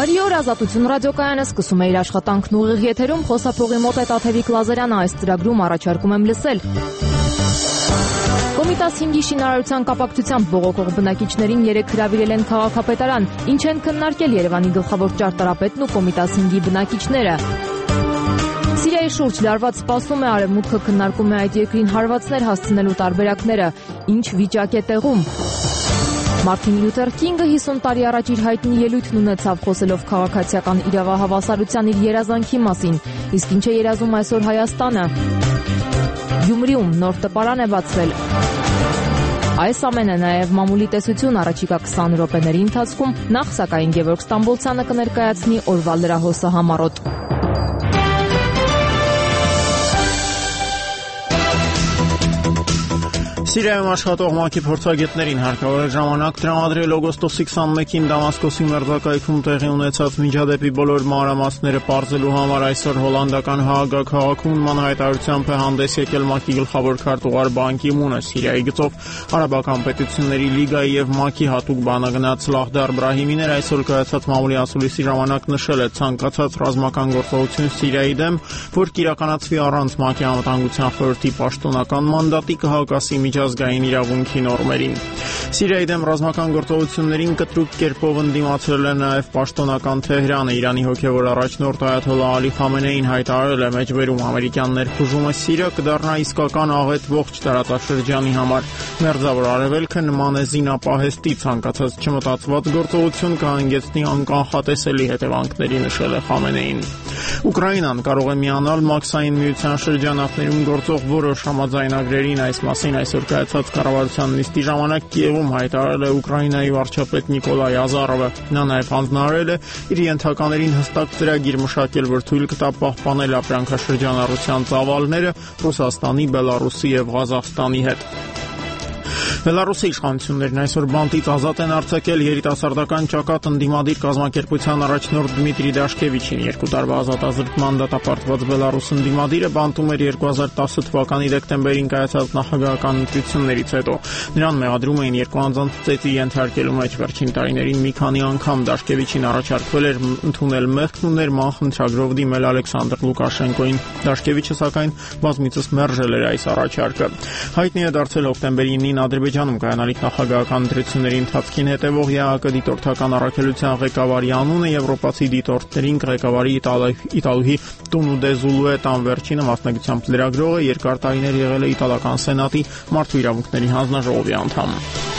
Բարի օր, Ազատություն ռադիոկայանը սկսում է իր աշխատանքն ուղիղ եթերում, խոսափողի մոտ է Տաթևիկ Լազարյանը, այս ծրագրում առաջարկում եմ լսել. Կոմիտաս 5-ի շինարարության կապակցությամբ բողոքող բնակիչներին 3 հրավիրել են քաղաքապետարան, ինչ են քննարկել Երևանի գլխավոր ճարտարապետն ու Կոմիտաս 5-ի բնակիչները. Սիրիայի շուրջ լարված սպասում է, Արևմուտքը քննարկում է այդ երկրին հարվածներ հասցնելու տարբերակները, ինչ վիճակ է տեղում. Մարտին Լյութեր Քինգը 50 տարի առաջ իր հայտնի ելույթն ունեցավ խոսելով քաղաքացիական իրավահավասարության իր երազանքի մասին, իսկ ինչ է երազում այսօր Հայաստանը. Գյումրիում նոր տպարան է բացվել. Այս ամենը նաև մամուլի տեսություն առաջիկա 20 րոպեների ընթացքում, նախ սակայն Գևորգ Ստամբոլցյանը կներկայացնի օրվա լրահոսը համառոտ. Սիրիայում աշխատող ՄԱԿ-ի փորձագետներին հարկավոր է ժամանակ տրամադրել օգոստոսի 21-ին Դամասկոսի մերձակայքում տեղի ունեցած միջադեպի բոլոր մանրամասները պարզելու համար. Այսօր հոլանդական Հաագա քաղաքում նման հայտարարությամբ է հանդես եկել ՄԱԿ-ի գլխավոր քարտուղար Բան Կի Մունը. Սիրիայի գծով Արաբական պետությունների լիգայի եւ ՄԱԿ-ի հատուկ բանագնաց Լախդար Բրահիմին այսօր կայացած մամուլի ասուլիսի ժամանակ նշել է ցանկացած ռազմական գործողություն Սիրիայի դեմ, որ կիրականացվի առանց ՄԱԿ-ի անվտանգության խորհրդի պաշտոնական մանդատի, կհակասի միջազգային իրավունքի նորմերին. Սիրիայի դեմ ռազմական գործողություններին կտրուկ կերպով ընդդիմացրել է նաև պաշտոնական Թեհրանը. Իրանի հոգևոր առաջնորդ Այաթոլլահ Ալի Խամենեին հայտարարել է մեջբերում ամերիկյան ներխուժումը Սիրիա կդառնա իսկական աղետ ողջ տարածաշրջանի համար. Մերձավոր Արևելքը նման է զինապահեստի, ցանկացած չմտածված գործողություն կհանգեցնի անկանխատեսելի հետևանքների, նշել է Խամենեին. Ուկրաինան կարող է միանալ Մաքսային միության շրջանակներում գործող որոշ համաձայնագրերին. Այս մասին այսօր կայացած կառավարության նիստի ժամանակ Կիևում հայտարարել է Ուկրաինայի վարչապետ Նիկոլայ Ազարովը. Նա նաև հանձնարարել է իր ենթականերին հստակ ծրագիր մշակել, որ թույլ կտա պահպանել ապրանքաշրջանառության ծավալները Ռուսաստանի, Բելարուսի եւ Ղազախստանի հետ. Բելարուսի իշխանություններն այսօր բանտից ազատ են արձակել երիտասարդական ճակատ ընդդիմադիր կազմակերպության առաջնորդ Դմիտրի Դաշկևիչին. 2 տարվա ազատազրկման դատապարտված Բելարուս ընդդիմադիրը բանտում էր 2010 թվականի դեկտեմբերին կայացած նախագահական ընտրություններից հետո. Նրան մեղադրում էին երկուանձանց ծեծի ենթարկելու մեջ. Վերջին տարիներին մի քանի անգամ Դաշկևիչին առաջարկվել էր ընդունել մեղքն ու ներման խնդրագրով դիմել Ալեքսանդր Լուկաշենկոին. Դաշկևիչը սակայն բազմիցս մերժել էր այս առաջարկը. Հայտնի է դարձել հոկտեմբերի 9-ին Ադրբեջանում կայանալիք նախագահական ընտրությունների ընթացքին հետևող ԵԱՀԿ դիտորդական առաքելության ղեկավարի անունը եվրոպացի դիտորդներին ղեկավարի իտալուհի Տունու դե Զուլուետան, վերջինը մասնագիտությամբ լրագրող է, երկար տարիներ եղել է իտալական սենատի մարդու իրավունքների հանձնաժողովի անդամ.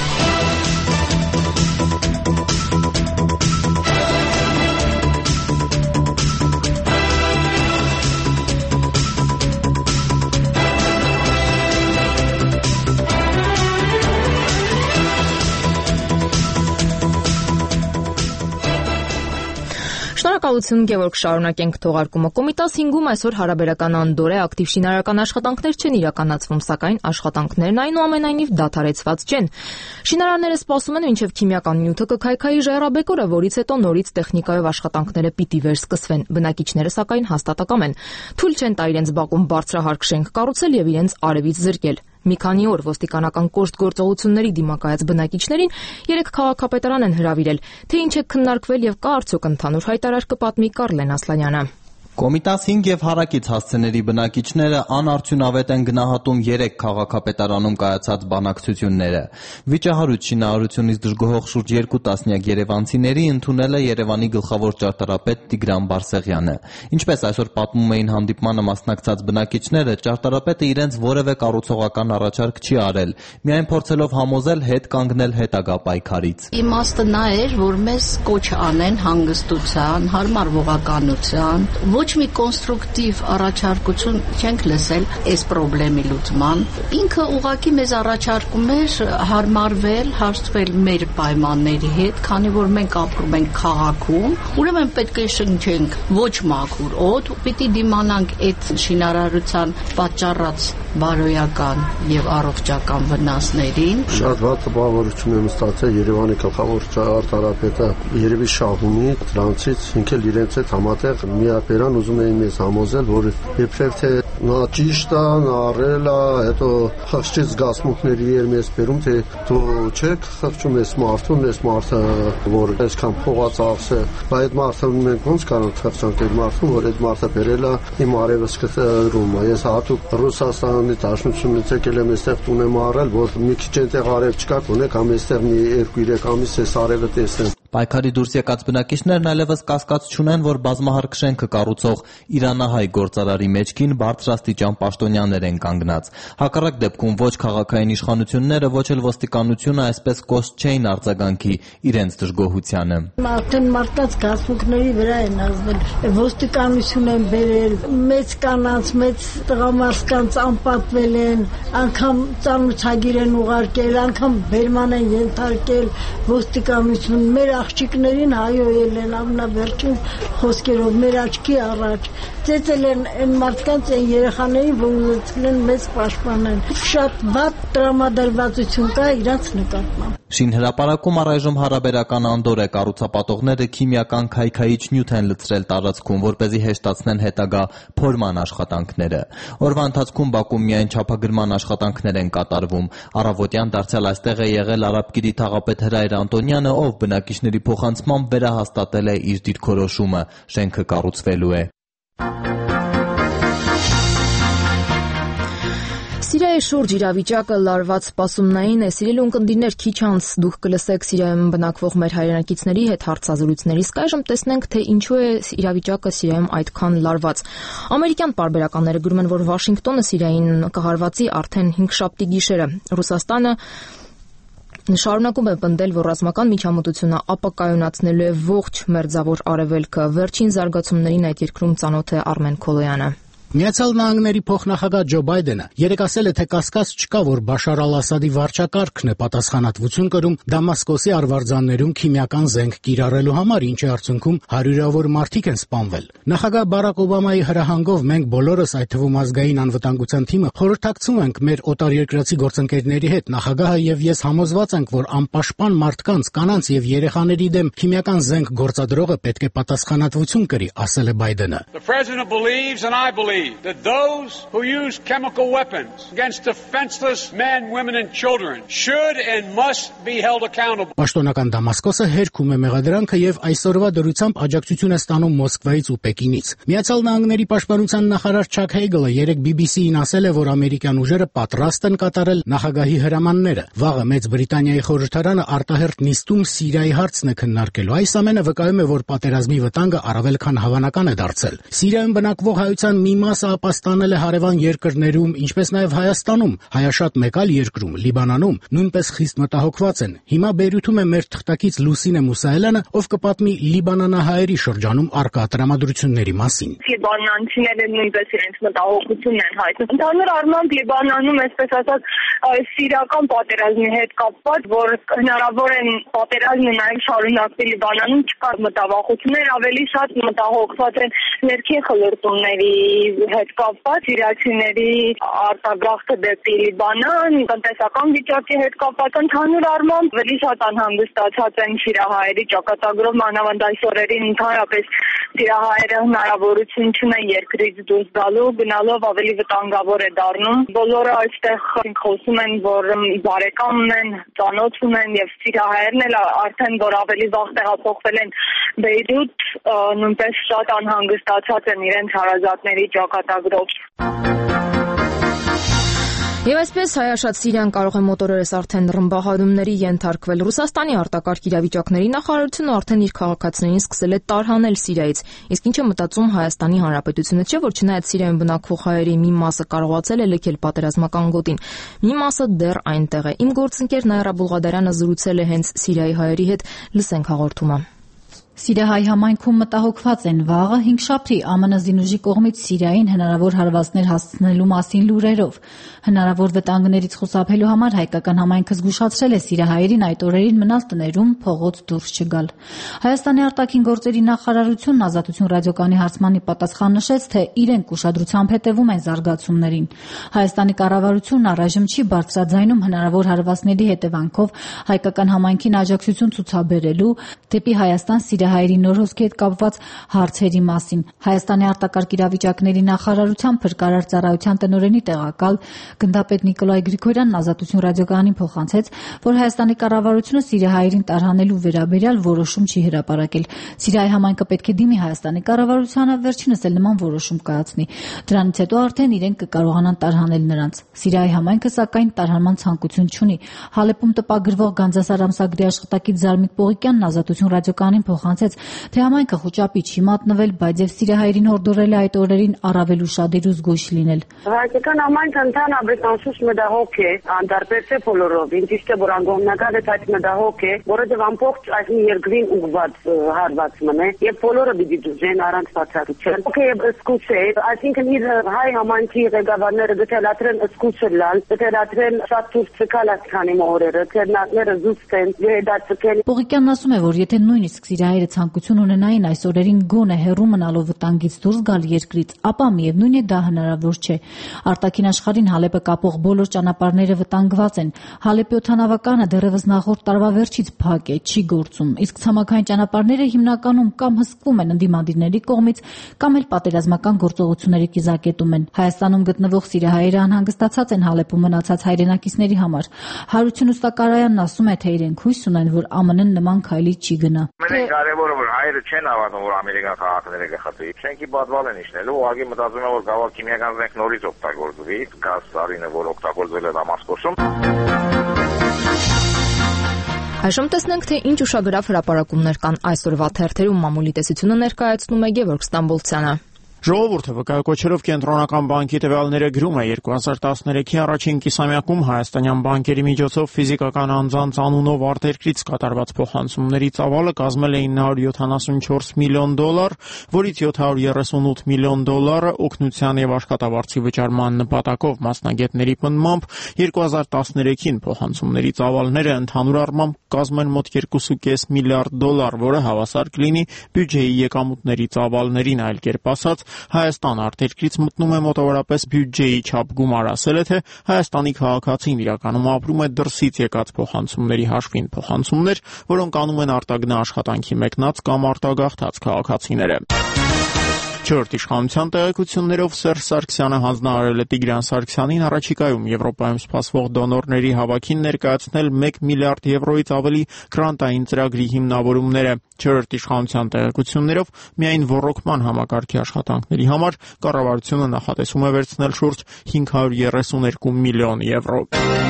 Շնորհակալություն, Գևորգ, շարունակենք թողարկումը. Կոմիտաս 5-ում այսօր հարաբերական անդոր է, ակտիվ շինարարական աշխատանքներ չեն իրականացվում, սակայն աշխատանքներն այնուամենայնիվ դադարեցված չեն. Շինարարները սպասում են, մինչև քիմիական նյութը կքայքայի ժայռաբեկորը, որից հետո նորից տեխնիկայով աշխատանքները պիտի վերսկսվեն. Բնակիչները սակայն հաստատակամ են. Թույլ չեն տա իրենց բակում բարձրահարկ շենք կառուցել եւ իրենց արևից զրկել. Մի քանի օր ոստիկանական կոշտ գործողությունների դիմակայած բնակիչներին 3 քաղաքապետարան են հրավիրել. Թե ինչ է քննարկվել եւ կա արդյոք ընդհանուր հայտարար, կպատմի Կարլեն Ասլանյանը. Կոմիտաս 5 եւ հարակից հասցեների բնակիչները անարդյունավետ են գնահատում 3 քաղաքապետարանում կայացած բանակցությունները. Վիճահարույց շինարարությունից դժգոհող շուրջ 2 տասնյակ երևանցիների ընդունել է Երևանի գլխավոր ճարտարապետ Տիգրան Բարսեղյանը. Ինչպես այսօր պատմում էին հանդիպմանը մասնակցած բնակիչները, ճարտարապետը իրենց որևէ կառուցողական առաջարկ չի արել, միայն փորձելով համոզել հետ կանգնել հետագա պայքարից. Իմաստը նա էր, որ մեզ կոչ անեն հանգստության, հարմարվողականության, ոչ մի կոնստրուկտիվ առաջարկություն չենք լսել այս խնդրի լուծման. Ինքը ուղղակի մեզ առաջարկում էր հարմարվել, հարստվել մեր պայմանների հետ, քանի որ մենք ապրում ենք քաղաքում, ուրեմն պետք է շնչենք ոչ մաքուր օդ, պիտի դիմանանք այդ շինարարության պատճառած բարոյական եւ առողջական վնասներին. Շատ վատ տպավորություն եմ ստացել Երևանի գլխավոր ճարտարապետը երևի շահ ունի, դրանցից ինքն իրենց հետ համատեղ միապերան Հայաստան ուզում էին մեզ համոզել, որ իբրև թե նա ճիշտ է, նա առել է, հետո խղճից զգացմունքների էր մեզ բերում, թե դու չեք խղճում ես մարդը, որ այսքան փողաց աղս է, բայց այդ մարդը մենք ոնց կարող խղճանք այդ մարդուն, որ այդ մարդը բերել է իմ արևելքը դրում։ Ես հատուկ Ռուսաստանի Դաշնությունից եկել եմ այստեղ տուն եմ առել, որ մի քիչ այնտեղ արև չկա, ունեք ամ այստեղ մի 2-3 ամիս էս արևը տեսնեմ։ Պայքարի դուրս եկած բնակիչներն այլևս կասկած չունեն, որ բազմահարկ շենքը կառուցող իրանահայ գործարարի մեջքին բարձրաստիճան պաշտոնյաներ են կանգնած։ Հակառակ դեպքում ոչ քաղաքային իշխանությունները, ոչ էլ ոստիկանությունը այսպես կոշտ չէին արձագանքի իրենց դժգոհությանը։ Արդեն մարդկանց գազուկների վրա են ազդել, ոստիկանություն են բերել, մեծ կանանց, մեծ տղամարդկանց անպատվել են, անգամ ծանոթագիր են ուղարկել, անգամ բերման են ենթարկել ոստիկանություն, մեր աղջիկներին հայոյել են ամենավերջին խոսքերով, մեր աչքի առաջ, ծեծել են այն մարդկանց, այն երեխաներին, որ ուզեցել են մեզ պաշտպանել։ Շատ վատ տրամադրվածություն կա իրանց նկատմամբ։ Շինհրապարակում առայժմ հարաբերական անդոր է, կառուցապատողները քիմիական քայքայիչ նյութ են լցրել տարածքում, որպեսզի հեշտացնեն հետագա փորման աշխատանքները։ Օրվա ընթացքում Բաքում միայն չափագրման աշխատանքներ են կատարվում։ Առավոտյան դարձյալ այստեղ է եղել արաբկիրի թաղապետ Հրայր Անտոնյանը, ով բնակիչների փոխանցմամբ վերահաստատել է իր դիրքորոշումը՝ շենքը կառուցվելու է։ Սիրիայի շուրջ իրավիճակը լարված սպասումնային է։ Սիրելի ունկնդիրներ, քիչ անց դուք կլսեք Սիրիայում բնակվող մեր հայրենակիցների հետ հարցազրույցներից։ Այժմ տեսնենք, թե ինչու է իրավիճակը Սիրիայում այդքան լարված։ Ամերիկյան պարբերականները գրում են, որ Վաշինգտոնը Սիրիային կհարվածի արդեն 5-շաբթի գիշերը։ Ռուսաստանը շարունակում է պնդել, որ ռազմական միջամտությունը ապակայունացնելու է ողջ մերձավոր արևելքը։ Վերջին զարգացումներին այդ երկրում ծանոթ է Արմեն Քոլոյանը։ Միացյալ Նահանգների փոխնախագահ Ջո Բայդենը երեկ ասել է, թե կասկած չկա, որ Բաշար ալ-Ասադի վարչակարգն է պատասխանատվություն կրում Դամասկոսի արվարձաններում քիմիական զենք կիրառելու համար, ինչի արդյունքում հարյուրավոր մարդիկ են սպանվել։ Նախագահ Բարակ Օբամայի հրահանգով մենք բոլորս, այդ թվում ազգային անվտանգության թիմը, խորհրդակցում ենք մեր օտարերկրացի գործընկերների հետ։ Նախագահը եւ ես համոզված ենք, որ անպաշտպան մարդկանց, կանանց եւ երեխաների դեմ քիմիական զենք գործադրողը պետք է պատասխանատվություն կրի, ասել է Բայդենը։ That those who use chemical weapons against defenseless men, women and children should and must be held accountable. Պաշտոնական Դամասկոսը հերքում է մեղադրանքը եւ այսօրվա դրությամբ աջակցություն է ստանում Մոսկվայից ու Պեկինից։ Միացյալ Նահանգների պաշտպանության նախարար Չակ Հեյգլը երեկ BBC-ին ասել է, որ ամերիկյան ուժերը պատրաստ են կատարել նախագահի հրամանները։ Վաղը Մեծ Բրիտանիայի խորհրդարանը արտահերթ նիստում Սիրիայի հարցն է քննարկելու։ Այս ամենը վկայում է, որ պատերազմի վտանգը առավել քան հավանական է դարձել։ Սիրիայում բնակվող հայության մի մասը ապաստանել է հարևան երկրներում, ինչպես նաև Հայաստանում, հայաշատ մեկ այլ երկրում, Լիբանանում, նույնպես խիստ մտահոգված են։ Հիմա Բեյրութում է մեր թղթակից Լուսինե Մուսայելյանը, ով կպատմի լիբանանահայերի շրջանում առկա տրամադրությունների մասին։ Լիբանանցիները նույնպես իրենց մտահոգությունն են հայտնում։ Ընդհանուր առմամբ Լիբանանում, այսպես ասած, սիրիական պատերազմի հետ կապված, որ հնարավոր են պատերազմը նաև շարունակվի Լիբանանում, չկա մտավախություններ, ավելի շատ մտահոգված են ներքին խլրտումների հետ կապված, սիրիացիների արտագաղթը դեպի Լիբանան, տնտեսական վիճակի հետ կապված, ընդհանուր առմամբ ավելի շատ անհանգստացած են սիրիահայերի ճակատագրով, մանավանդ այս օրերին ընդհանրապես սիրիահայերը հնարավորություն չունեն երկրից դուրս գալու, գնալով ավելի վտանգավոր է դառնում։ Բոլորը այստեղ խոսում են, որ բարեկամ ունեն, ծանոթ ունեն եւ սիրիահայերն էլ արդեն որ ավելի վաղ տեղափոխվել են Բեյրութ, նույնպես շատ անհանգստացած են իրենց հարազատների ճակատագրով։ Եվ այսպես հայաշատ Սիրիան կարող է մոտորերս արդեն ռմբահարումների ենթարկվել։ Ռուսաստանի արտակարգ իրավիճակների նախարարությունը արդեն իր քաղաքացիներին սկսել է տարհանել Սիրիայից։ Իսկ ինչ է մտածում Հայաստանի Հանրապետությունը, չէ՞ որ չնայած Սիրիայում բնակվող հայերի մի մասը կարողացել է լքել պատերազմական գոտին, մի մասը դեռ այնտեղ է։ Իմ գործընկեր Նայրա Բուլղադարյանը զրուցել է հենց Սիրիայի հայերի հետ, լսենք հաղորդումը։ Սիրիահայ համայնքում մտահոգված են վաղը 5-շաբթի ԱՄՆ զինուժի կողմից Սիրիային հնարավոր հարվածներ հասցնելու մասին լուրերով։ Հնարավոր վտանգներից խուսափելու համար հայկական համայնքը զգուշացրել է սիրիահայերին այդ օրերին մնալ տներում, փողոց դուրս չգալ։ Հայաստանի արտաքին գործերի նախարարությունն Ազատություն ռադիոկայանի հարցմանի պատասխան նշեց, թե իրենք ուշադրությամբ հետևում են զարգացումներին։ Հայաստանի կառավարությունն առայժմ չի բարձրաձայնում հնարավոր հարվածների հետևանքով հայկական համայնքին աջակցություն ցուցաբերելու դեպի Հայաստան սիրահայերի նոր հոսքի հետ կապված հարցերի մասին։ Հայաստանի արտակարգ իրավիճակների նախարարության փրկարար ծառայության տնօրենի տեղակալ գնդապետ Նիկոլայ Գրիգորյանն Ազատություն ռադիոկայանին փոխանցեց, որ Հայաստանի կառավարությունը սիրահայերին տարհանելու վերաբերյալ որոշում չի հրապարակել։ Սիրիայի համայնքը պետք է դիմի Հայաստանի կառավարությանը, վերջինս էլ նման որոշում կայացնի։ Դրանից հետո արդեն իրենք կկարողանան տարհանել նրանց։ Սիրիայի համայնքը սակայն տարհանման ցանկություն չունի։ Հալեպում տպագրվող Գանձասար ամսագրի աշխատակից Զարմիկ Պողիկյանն Ազատություն ռադիոկայանին փոխանցեց, թե համայնքը խոճապի չի մատնվել, բայց եւ սիրահայերին հորդորել է այդ օրերին առավել ուշադիր ու զգույշ լինել։ Հայկական համայնքը ընդհանրապես անշուշտ մտահոգ է, անդրադարձ է բոլորով, ինչիշտ է որ անգողնական է այդ մտահոգ է, որովհետեւ ամբողջ այս երկրին ուղղված հարված մնե եւ բոլորը պիտի դժեն առանց բացառության։ Okay, սկուց է, այսինքն իր հայ համայնքի ղեկավարները դեպի սկուցը լալ, դեպի շատ դուրս ցկալ ասքանի մորերը, ցերնակները զուսպեն, դեպի Պողիկյանն ասում է, որ եթե նույնիսկ սիրահայերը ցանկություն ունենային այս օրերին գոնե հեռու մնալով վտանգից դուրս գալ երկրից, ապա միևնույն է դա հնարավոր չէ։ Արտաքին աշխարհին Հալեպը կապող բոլոր ճանապարհները վտանգված են։ Հալեպի օդանավականը դեռևս նախորդ տարվա վերջից փակ է, չի գործում, իսկ ցամաքային ճանապարհները հիմնականում կամ հսկվում են ընդդիմադիրների կողմից, կամ էլ պատերազմական գործողությունների կիզակետում են։ Հայաստանում գտնվող սիրահայերը անհանգստացած են Հալեպում մնացած հայրենակիցների համար։ Հարություն Ուստակարայանն ասում է, թե իրենք հույս ունեն, որ ԱՄՆ-ն նման քայլի չի գնա։ Մենք կարևորը որ հայերը չեն հավատում, որ ամերիկյան քաղաքները կխփի։ Շենքի պատվալ են իջնելու, ուղղակի մտածում են, որ գավառ քիմիական զենք նորից օգտագործվի, գազ սարինը, որ օգտագործվել է Դամասկոսում։ Այժմ տեսնենք, թե ինչ ուշագրավ հրապարակումներ կան այսօրվա թերթերում։ Մամուլի տեսությունը ներկայացնում է Գևորգ Ստամբոլցյանը։ Ժողովուրդը վկայակոչերով կենտրոնական բանկի տվյալները գրում է 2013-ի առաջին կիսամյակում հայաստանյան բանկերի միջոցով ֆիզիկական անձանց անունով արտերկրից կատարված փոխանցումների ծավալը կազմել է $974 միլիոն, որից $738 միլիոն օգնության եւ աշխատավարձի վճարման նպատակով մասնագետների պնդմամբ 2013-ին փոխանցումների ծավալները ընդհանուր առմամբ կազմեն մոտ $2.5 միլիարդ, որը հավասար կլինի բյուջեի եկամուտների ծավալներին, այլ կերպ ասած Հայաստան արտերկրից մտնում է մոտավորապես բյուջեի չափ գումար, ասել է, թե Հայաստանի քաղաքացին իրականում ապրում է դրսից եկած փոխանցումների հաշվին փոխանցումներ, որոնք անում են արտագնա աշխատանքի մեկնած կամ արտագաղթած քաղաքացիները։ Չորրորդ իշխանության տեղեկություններով Սերժ Սարգսյանը հանձնարարել է Տիգրան Սարգսյանին առաջիկայում Եվրոպայում սպասվող դոնորների հավաքին ներկայացնել 1 միլիարդ եվրոյից ավելի գրանտային ծրագրի հիմնավորումները։ Չորրորդ իշխանության տեղեկություններով միայն ոռոգման համակարգի աշխատանքների համար կառավարությունը նախատեսում է վերցնել շուրջ 532 միլիոն եվրո։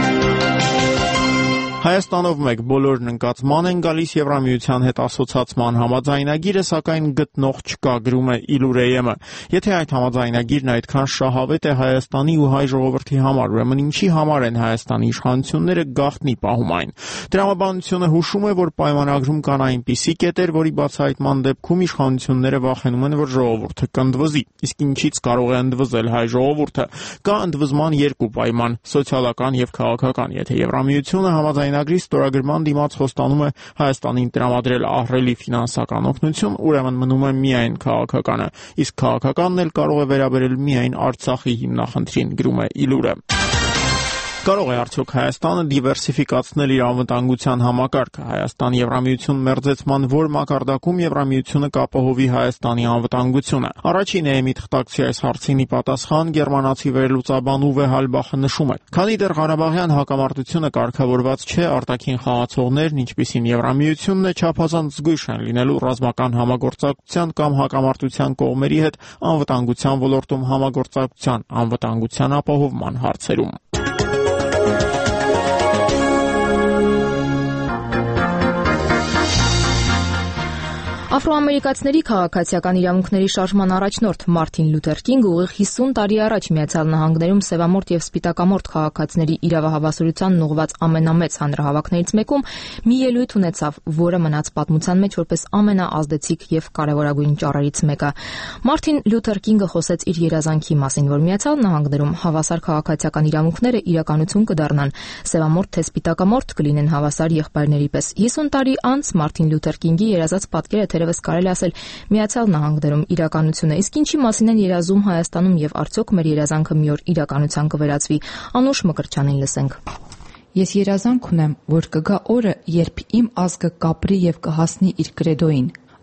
Հայաստանով մեկ բոլորն ընկածման են գալիս Եվրամիության հետ ասոցացման համաձայնագիրը, սակայն գտնող չկա, գրում է Իլուրեյեմը։ Եթե այդ համաձայնագիրն այդքան շահավետ է Հայաստանի ու հայ ժողովրդի համար, ուրեմն ինչի համար են Հայաստանի իշխանությունները գաղտնի պահում այն։ Տրամաբանությունը հուշում է, որ պայմանագրում կան այնպիսի կետեր, որի բացահայտման դեպքում իշխանությունները վախենում են, որ ժողովուրդը կընդվզի։ Իսկ ինչից կարող է ընդվզել հայ ժողովուրդը։ Կա ընդվզման երկու պայման՝ սոցիալական եւ քաղաքական։ Եթե Եվրամիությունը համաձայնագրի ստորագրման դիմաց խոստանում է Հայաստանին տրամադրել ահռելի ֆինանսական օգնություն, ուրեմն մնում է միայն քաղաքականը, իսկ քաղաքականն էլ կարող է վերաբերել միայն Արցախի հիմնախնդրին, գրում է Իլուրը։ Կարող է արդյոք Հայաստանը դիվերսիֆիկացնել իր անվտանգության համակարգը։ Հայաստան Եվրամիություն մերձեցման որ մակարդակում Եվրամիությունը կապահովի Հայաստանի անվտանգությունը։ Առաջին էմիտ խտակցի այս հարցինի պատասխան գերմանացի վերլուծաբան Ուվե Հալբախը նշում է. Քանի դեռ Ղարաբաղյան հակամարտությունը կարգավորված չէ, արտաքին խաղացողներն, ինչպիսին Եվրամիությունն է, չափազանց զգույշ են լինելու ռազմական համագործակցության կամ հակամարտության կողմերի հետ անվտանգության ոլորտում համագործակցության, անվտանգության ապահովման հարցերում։ Աֆրոամերիկացիների քաղաքացիական իրավունքների շարժման առաջնորդ Մարտին Լութեր Կինգը ուղիղ 50 տարի առաջ Միացյալ Նահանգներում սևամորթ եւ սպիտակամորթ քաղաքացիների իրավահավասարությանն ուղղված ամենամեծ հանրահավաքներից մեկում մի ելույթ ունեցավ, որը մնաց պատմության մեջ որպես ամենաազդեցիկ եւ կարեւորագույն ճառերից մեկը։ Մարտին Լութեր Կինգը խոսեց իր երազանքի մասին, որ Միացյալ Նահանգներում հավասար քաղաքացիական իրավունքները իրականություն կդառնան, սևամորթ թե սպիտակամորթ կլինեն հավասար եղբայրների պես։ 50 տարի անց Մարտին Լութեր Կինգի երազած պատկերը թերևս կարելի ասել Միացյալ Նահանգներում իրականություն է, իսկ ինչի մասին են երազում Հայաստանում եւ արդյոք մեր երազանքը մի օր իրականության կվերածվի։ Անուշ Մկրտչյանին լսենք։ Ես երազանք ունեմ, որ կգա օրը, երբ իմ ազգը կապրի եւ կհասնի իր կրեդոին։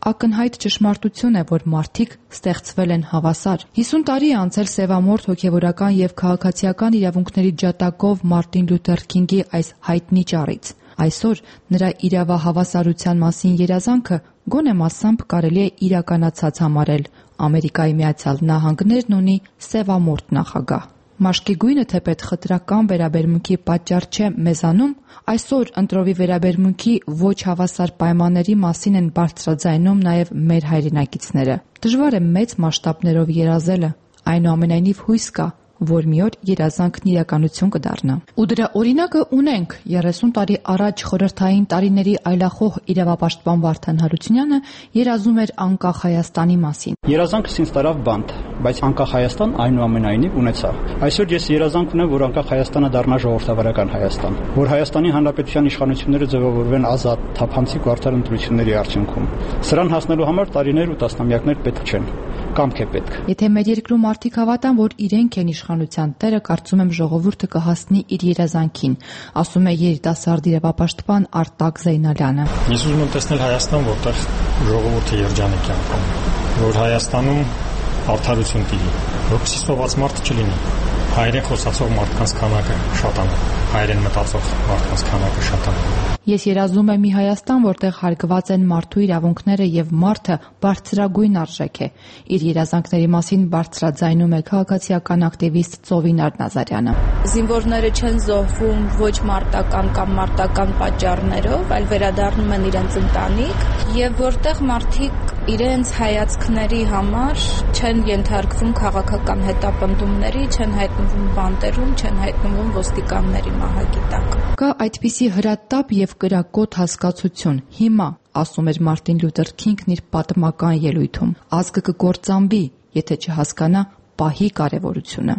ակնհայտ ճշմարտություն է, որ մարդիկ ստեղծվել են հավասար։ 50 տարի է անցել սևամորթ հոգևորական եւ քաղաքացիական իրավունքների ջատագով Մարտին Լյութեր Քինգի այս հայտնի ճառից։ Այսօր նրա իրավահավասարության մասին երազանքը գոնե մասամբ կարելի է իրականացած համարել։ Ամերիկայի Միացյալ Նահանգներն ունի սևամորթ նախագահ։ Մաշկի գույնը թեպետ խտրական վերաբերմունքի պատճառ չէ մեզանում, այսօր ընտրովի վերաբերմունքի ոչ հավասար պայմանների մասին են բարձրաձայնում նաև մեր հայրենակիցները։ Դժվար է մեծ մասշտաբներով երազելը, այնուամենայնիվ հույս կա, որ մի օր երազանքն իրականություն կդառնա։ Ու դրա օրինակը ունենք 30 տարի առաջ խորհրդային տարիների այլախոհ իրավապաշտպան Վարդան Հարությունյանը երազում էր անկախ Հայաստանի մասին։ Երազանքս ինձ տարավ բանտ, բայց անկախ Հայաստան այնուամենայնիվ ունեցա։ Այսօր ես երազանք ունեմ, որ անկախ Հայաստանը դառնա ժողովրդավարական Հայաստան, որ Հայաստանի Հանրապետության իշխանությունները ձևավորվեն ազատ, թափանցիկ ու արդար ընտրությունների արդյունքում։ Սրան հասնելու համար տարիներ ու տասնամյակներ պետք չեն, կամք է պետք։ Եթե մեր երկրում մարդիկ հավատան, որ իրենք են իշխանության տերը, կարծում եմ ժողովուրդը կհասնի իր երազանքին, ասում է երիտասարդ իրավապաշտպան Արտակ Զեյնալյանը։ Ես ուզում եմ տեսնել Հայաստան, որտեղ ժողովուրդը երջանիկ է ապրում, որ Հայաստանում արդարություն տիրի, որպեսզի սոված մարդ չլինի, հայերեն խոսացող մարդկանց քանակը շատանա, հայերեն մտածող մարդկանց քանակը շատանա։ Ես երազում եմ մի Հայաստան, որտեղ հարգված են մարդու իրավունքները եւ մարդը բարձրագույն արժեք է։ Իր երազանքների մասին բարձրաձայնում է քաղաքացիական ակտիվիստ Ծովինար Նազարյանը։ Զինվորները չեն զոհվում ոչ մարտական կամ մարտական պատճառներով, այլ վերադառնում են իրենց ընտանիք, եւ որտեղ մարդիկ իրենց հայացքների համար չեն ենթարկվում քաղաքական հետապնդումների, չեն հայտնվում բանտերում, չեն հայտնվում ոստիկանների մահակի տակ։ Կա այդպիսի հրատապ եւ կրակոտ հասկացություն։ Հիմա, ասում էր Մարտին Լյութեր Քինգն իր պատմական ելույթում, ազգը կկործանվի, եթե չհասկանա պահի կարևորությունը։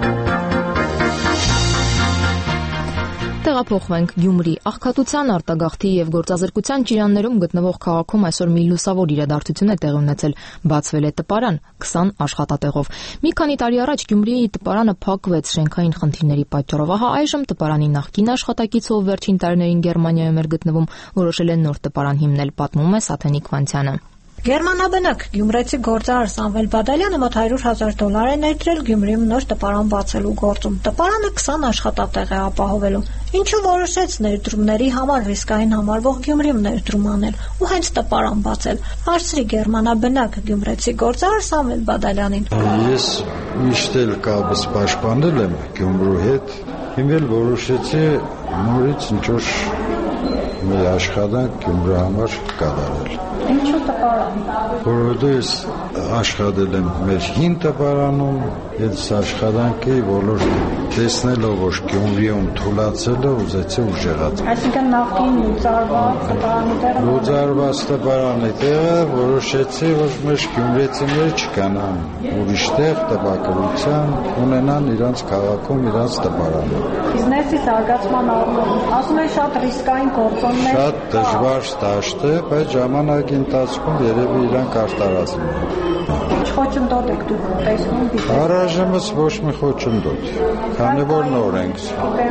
Տեղափոխվենք Գյումրի։ Աղքատության, արտագաղթի եւ գործազրկության ճիրաններում գտնվող քաղաքում այսօր մի լուսավոր իրադարձություն է տեղի ունեցել։ Բացվել է տպարան 20 աշխատատեղով։ Մի քանի տարի առաջ Գյումրիի տպարանը փակվեց շենքային խնդիրների պատճառով։ Ահա այժմ տպարանի նախկին աշխատակիցը, ով վերջին տարիներին Գերմանիայում էր գտնվում, որոշել է նոր տպարան հիմնել, պատմում է Սաթենիկ Վանցյանը։ Գերմանաբնակ գյումրեցի գործարար Սամվել Բադալյանը մոտ $100,000 է ներդրել Գյումրիում նոր տպարան բացելու գործում։ Տպարանը 20 աշխատատեղ է ապահովելու։ Ինչու որոշեց ներդրումների համար ռիսկային համարվող Գյումրիում ներդրում անել ու հենց տպարան բացել։ Հարցրի գերմանաբնակ գյումրեցի գործարար Սամվել Բադալյանին։ Ես միշտ էլ կապս պաշտպանել եմ Գյումրու հետ, հիմա որոշեցի նորից ինչ-որ մի աշխատանք Գյումրու համար կատարել։ Ինչու տպարան։ Որովհետև ես աշխատել եմ մեր հին տպարանում, ես աշխատանքի ոլորտ տեսնելով, որ Գյումրիում թուլացել է, ուզեցի ուժեղացնել։ Այսինքն նախկին լուծարված տպարանի տեղը։ Լուծարված տպարանի տեղը որոշեցի, որ մեր գյումրեցիները չկանան ուրիշ տեղ տպագրության ունենան իրանց քաղաքում իրանց տպարանը։ Բիզնեսի զարգացման առումով ասում են շատ ռիսկային գործոններ։ Շատ դժվար դաշտ է, բայց ժամանակի ընթացքում երևի իրանք արտարացնում են։ Ինչ խոչընդոտ եք դուք տեսնում։ Առայժմս ոչ մի խոչընդոտ, քանի որ նոր ենք։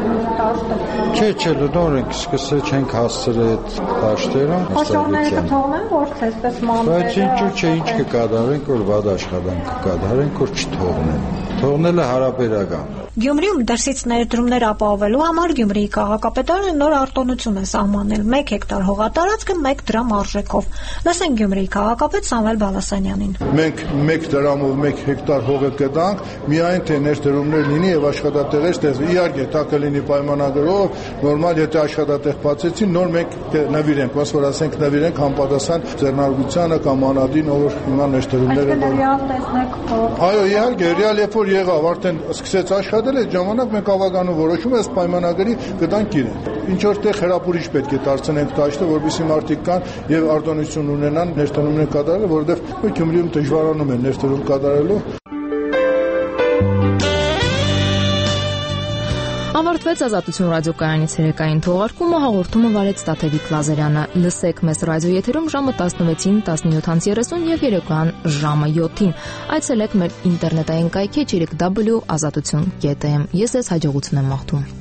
Չէ, նոր ենք, սկսել չենք հասցրել այդ դաշտերում։ Խոչողները կթողնեն, որ այսպես մանր։ Բայց ինչու՞ չէ, ինչ կկատարենք, որ վատ աշխատանք կկատարենք, որ չթողնեն։ Թողնելը հարաբերական։ Գյումրիում դրսից ներդրումներ ապահովելու համար Գյումրիի քաղաքապետարանը նոր արտոնություն է սահմանել 1 հեկտար հողատարածքը 1 դրամ արժեքով։ Լսենք Գյումրիի քաղաքապետ Սամվել Բալասանյանին։ Մենք 1 դրամով 1 հեկտար հողը կտանք, միայն թե ներդրումներ լինի եւ աշխատատեղեր ստեղծվի։ Իհարկե, դա կլինի պայմանագրով, նորմալ եթե աշխատատեղ բացեցին, նոր մենք կնվիրենք, ոնց որ ասենք նվիրենք համապատասխան ձեռնարկությանը կամ անադին, ով հիմա ներդրումները։ Այո, իհարկե, ռեալ երբ որ եղավ, արդեն սկսեց աշխատել, այդ ժամանակ մենք ավագանու որոշում ես պայմանագրի կտանք իրեն։ Ինչ որտեղ հրապուրիչ պետք է դարձնենք դաշտը, որովհետեւ մարդիկ կան եւ արտոնություն ունենան ներդրումներ կատարել, որովհետեւ Գյումրիում դժվարանում են ներդրում կատարելու։ Ավարտվեց Ազատություն ռադիոկայանի ցերեկային թողարկումը, հաղորդումը վարեց Տաթևիկ Լազարյանը։ Լսեք մեզ ռադիոեթերում ժամը 16-ին, 17:30 եւ երեկոյան ժամը 7-ին։ Այցելեք մեր ինտերնետային կայքի www.azatutun.am։ Ես ձեզ հաջողություն եմ մաղթում։